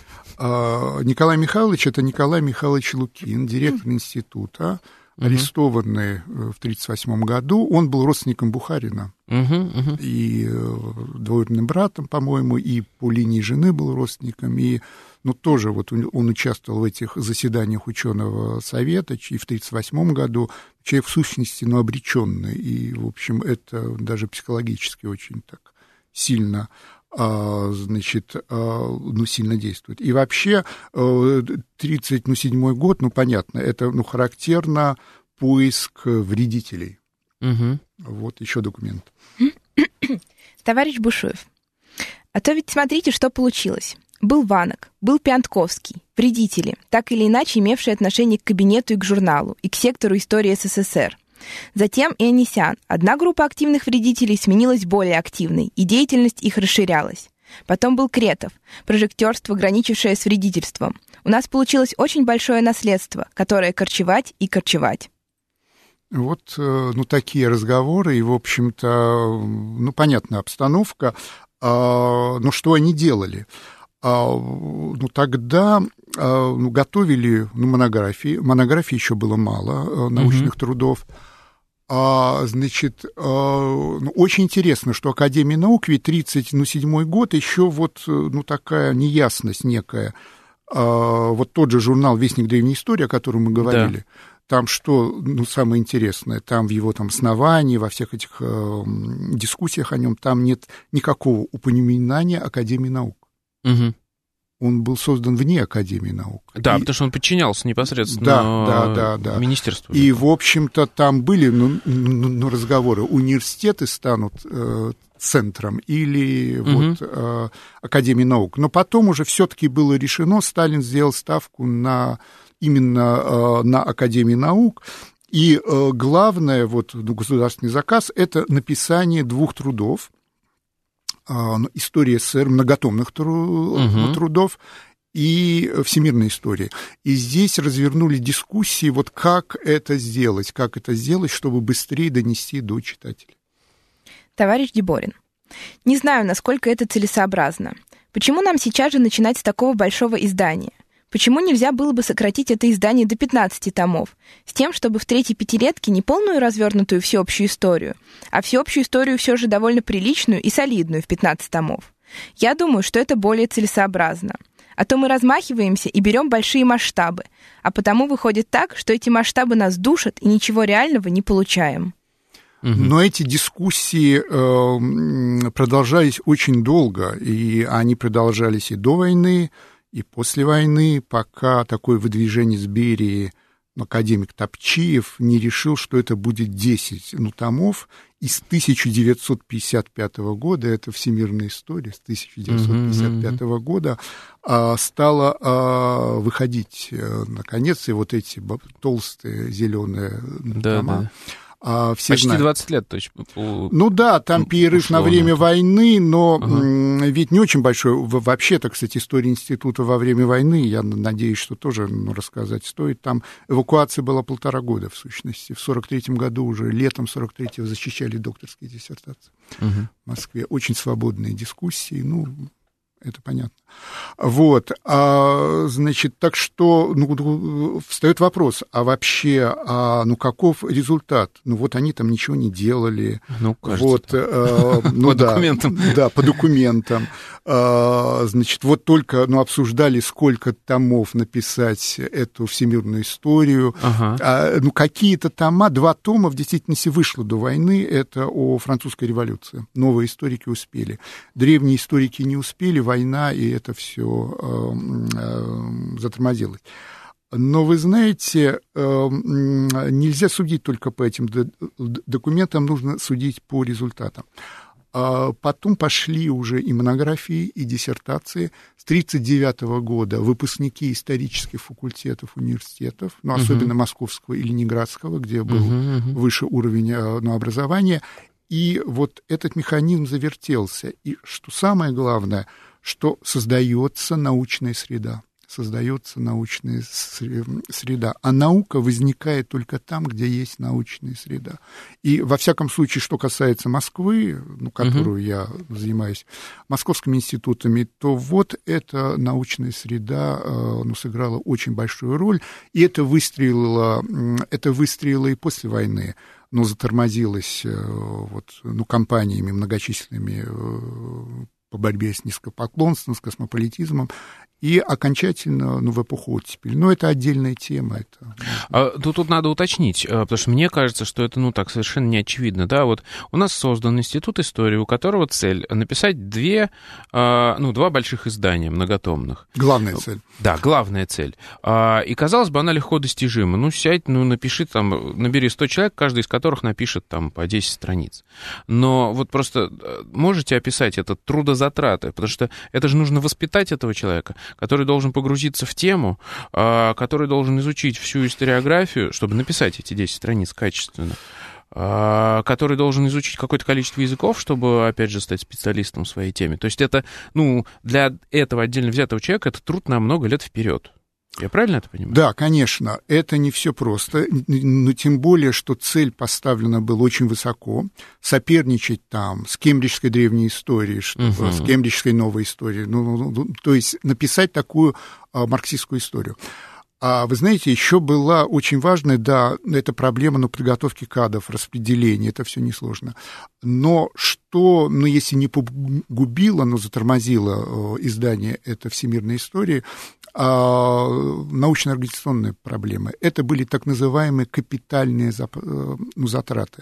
Николай Михайлович – это Николай Михайлович Лукин, директор института, арестованный в тридцать восьмом году. Он был родственником Бухарина. Uh-huh, uh-huh. И двоюродным братом, по-моему, и по линии жены был родственником. И, ну, тоже вот он участвовал в этих заседаниях ученого совета, и в тридцать восьмом году. Человек, в сущности, ну, обреченный. И, в общем, это даже психологически очень так сильно, значит, ну, сильно действует. И вообще тридцать седьмой год, ну, понятно, это, ну, характерно поиск вредителей. Угу. Вот еще документ. Товарищ Бушуев, а то ведь смотрите, что получилось. Был Ванок, был Пиантковский, вредители, так или иначе имевшие отношение к кабинету и к журналу, и к сектору истории СССР. Затем Ионисян. Одна группа активных вредителей сменилась более активной, и деятельность их расширялась. Потом был Кретов, прожектерство, граничившее с вредительством. У нас получилось очень большое наследство, которое корчевать и корчевать. Вот, ну, такие разговоры, и, в общем-то, ну, понятная обстановка. Ну, что они делали? Ну, тогда ну, готовили ну, монографии. Монографий еще было мало, научных mm-hmm. трудов. А, значит, ну, очень интересно, что Академия наук, ведь тридцать седьмой год, еще вот ну, такая неясность некая. Вот тот же журнал «Вестник древней истории», о котором мы говорили, да. Там что, ну, самое интересное, там в его там основании, во всех этих э, дискуссиях о нем, там нет никакого упоминания Академии наук. Угу. Он был создан вне Академии наук. Да, и... потому что он подчинялся непосредственно да, да, да, да. министерству. И, в общем-то, там были ну, ну, разговоры, университеты станут э, центром или угу. вот, э, Академия наук. Но потом уже все-таки было решено, Сталин сделал ставку на... именно э, на Академии наук, и э, главное, вот, ну, государственный заказ, это написание двух трудов, э, «История СССР», многотомных тру- угу. трудов, и «Всемирная история». И здесь развернули дискуссии, вот как это сделать, как это сделать, чтобы быстрее донести до читателей. Товарищ Деборин, не знаю, насколько это целесообразно. Почему нам сейчас же начинать с такого большого издания? Почему нельзя было бы сократить это издание до пятнадцати томов, с тем, чтобы в третьей пятилетке не полную развернутую всеобщую историю, а всеобщую историю все же довольно приличную и солидную в пятнадцать томов? Я думаю, что это более целесообразно. А то мы размахиваемся и берем большие масштабы, а потому выходит так, что эти масштабы нас душат и ничего реального не получаем. Но эти дискуссии э, продолжались очень долго, и они продолжались и до войны, и после войны, пока такое выдвижение с Берии академик Топчиев не решил, что это будет десять ну, томов, и с тысяча девятьсот пятьдесят пятого года, это всемирная история, с тысяча девятьсот пятьдесят пятого года а, стало а, выходить, наконец, и вот эти толстые зеленые да, тома. Да. А, все Почти знают. двадцать лет точно. Ну да, там перерыв на время на войны, но uh-huh. ведь не очень большой. Вообще-то, кстати, история института во время войны, я надеюсь, что тоже ну, рассказать стоит. Там эвакуация была полтора года, в сущности. В сорок третьем году уже, летом сорок третьего защищали докторские диссертации uh-huh. в Москве. Очень свободные дискуссии, ну... Это понятно. Вот, а, значит, так что ну, встает вопрос, а вообще, а, ну, каков результат? Ну, вот они там ничего не делали. Ну, кажется. Вот, а, ну, по да, документам. Да, по документам. А, значит, вот только, ну, обсуждали, сколько томов написать эту всемирную историю. Ага. А, ну, какие-то тома, два тома в действительности вышло до войны, это о французской революции. Новые историки успели. Древние историки не успели, война, и это все э, э, затормозилось. Но вы знаете, э, нельзя судить только по этим документам, нужно судить по результатам. А потом пошли уже и монографии, и диссертации. С тридцать девятого года выпускники исторических факультетов университетов, ну, особенно uh-huh. Московского и Ленинградского, где был uh-huh, uh-huh. выше уровень ну, образования, и вот этот механизм завертелся. И что самое главное, что создается научная среда. Создается научная среда. А наука возникает только там, где есть научная среда. И, во всяком случае, что касается Москвы, ну, которую uh-huh. я занимаюсь московскими институтами, то вот эта научная среда ну, сыграла очень большую роль. И это выстрелило, это выстрелило и после войны. Но затормозилось вот, ну, кампаниями многочисленными по борьбе с низкопоклонством, с космополитизмом, и окончательно ну, в эпоху оттепели. Но это отдельная тема. Это... А, тут, тут надо уточнить, потому что мне кажется, что это ну, так совершенно не очевидно. Да? Вот у нас создан институт истории, у которого цель написать две, ну, два больших издания многотомных. Главная цель. Да, главная цель. И, казалось бы, она легко достижима. Ну, сядь, ну, напиши там, набери сто человек, каждый из которых напишет там по десять страниц. Но вот просто можете описать это трудозатраты, потому что это же нужно воспитать этого человека, который должен погрузиться в тему, который должен изучить всю историографию, чтобы написать эти десять страниц качественно, который должен изучить какое-то количество языков, чтобы, опять же, стать специалистом в своей теме. То есть это, ну, для этого отдельно взятого человека это труд на много лет вперед. Я правильно это понимаю? Да, конечно, это не все просто, но тем более, что цель поставлена была очень высоко, соперничать там с кембриджской древней историей, чтобы, uh-huh. с кембриджской новой историей, ну, ну, то есть написать такую а, марксистскую историю. А вы знаете, еще была очень важная, да, эта проблема ну, подготовки кадров, распределения, это все несложно. Но что, ну, если не погубило, но затормозило издание этой всемирной истории, а научно-организационные проблемы, это были так называемые капитальные ну, затраты.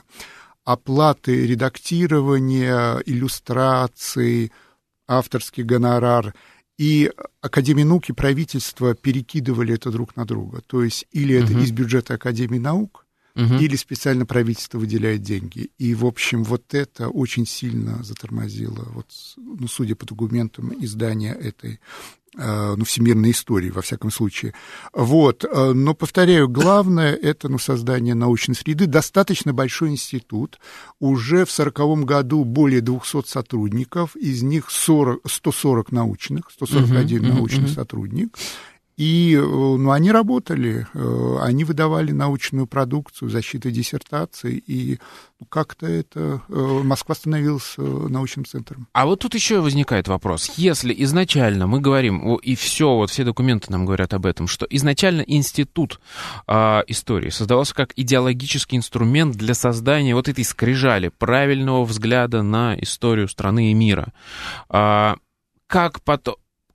Оплаты редактирования, иллюстраций, авторский гонорар. И Академия наук и правительство перекидывали это друг на друга. То есть или это uh-huh. из бюджета Академии наук, uh-huh. или специально правительство выделяет деньги. И, в общем, вот это очень сильно затормозило, вот, ну, судя по документам издания этой ну, всемирной истории, во всяком случае. Вот. Но, повторяю, главное — это ну, создание научной среды. Достаточно большой институт. Уже в сороковом году более двухсот сотрудников, из них сорок, сто сорок научных, сто сорок один uh-huh, научный uh-huh. сотрудник. И ну, они работали, они выдавали научную продукцию, защиту диссертаций, и ну, как-то это Москва становилась научным центром. А вот тут еще возникает вопрос. Если изначально мы говорим, и все, вот все документы нам говорят об этом, что изначально институт э, истории создавался как идеологический инструмент для создания вот этой скрижали, правильного взгляда на историю страны и мира, э, как потом... Как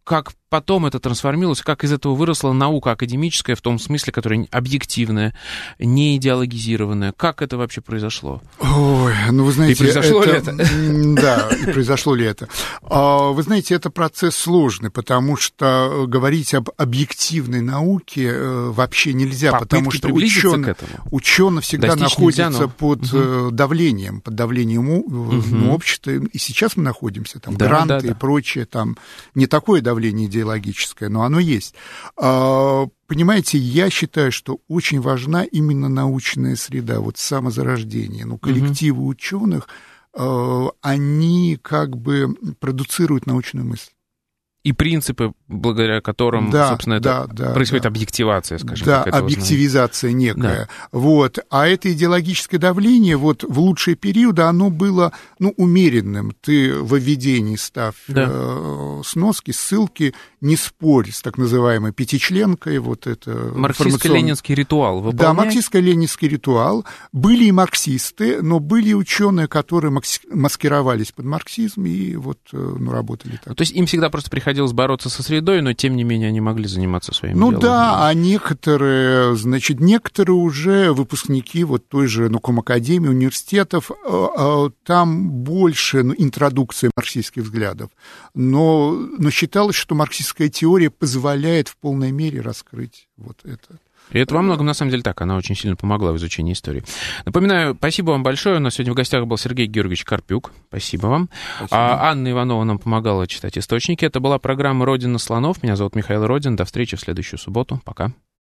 потом это трансформировалось, как из этого выросла наука академическая, в том смысле, которая объективная, не идеологизированная? Как это вообще произошло? Ой, ну вы знаете... И произошло это, ли это? Да, и произошло ли это. Вы знаете, это процесс сложный, потому что говорить об объективной науке вообще нельзя, Попытки потому что ученый, ученый всегда Достичь находится нельзя, но... под угу. давлением, под давлением угу. общества. И сейчас мы находимся, там, да, гранты да, да. и прочее, там не такое давление идеологическое, но оно есть. Понимаете, я считаю, что очень важна именно научная среда, вот самозарождение. Ну, коллективы угу. ученых, они как бы продуцируют научную мысль. И принципы, благодаря которым, да, собственно, это да, да, происходит да. объективация, скажем да, так. Да, объективизация некая. Да. Вот. А это идеологическое давление вот в лучшие периоды, оно было, ну, умеренным. Ты во введении ставь да. э, сноски, ссылки, не спорь с так называемой пятичленкой. Вот это марксистско-ленинский ритуал выполняет? Да, марксистско-ленинский ритуал. Были и марксисты, но были и ученые, которые маскировались под марксизм и вот, ну, работали так. То есть им всегда просто приходилось Приходилось бороться со средой, но, тем не менее, они могли заниматься своим ну, делом. Ну да, а некоторые, значит, некоторые уже выпускники вот той же, ну, Комакадемии, университетов, там больше, ну, интродукция марксистских взглядов. Но, но считалось, что марксистская теория позволяет в полной мере раскрыть вот это. И это во многом, на самом деле, так. Она очень сильно помогла в изучении истории. Напоминаю, спасибо вам большое. У нас сегодня в гостях был Сергей Георгиевич Карпюк. Спасибо вам. Спасибо. А Анна Иванова нам помогала читать источники. Это была программа «Родина слонов». Меня зовут Михаил Родин. До встречи в следующую субботу. Пока.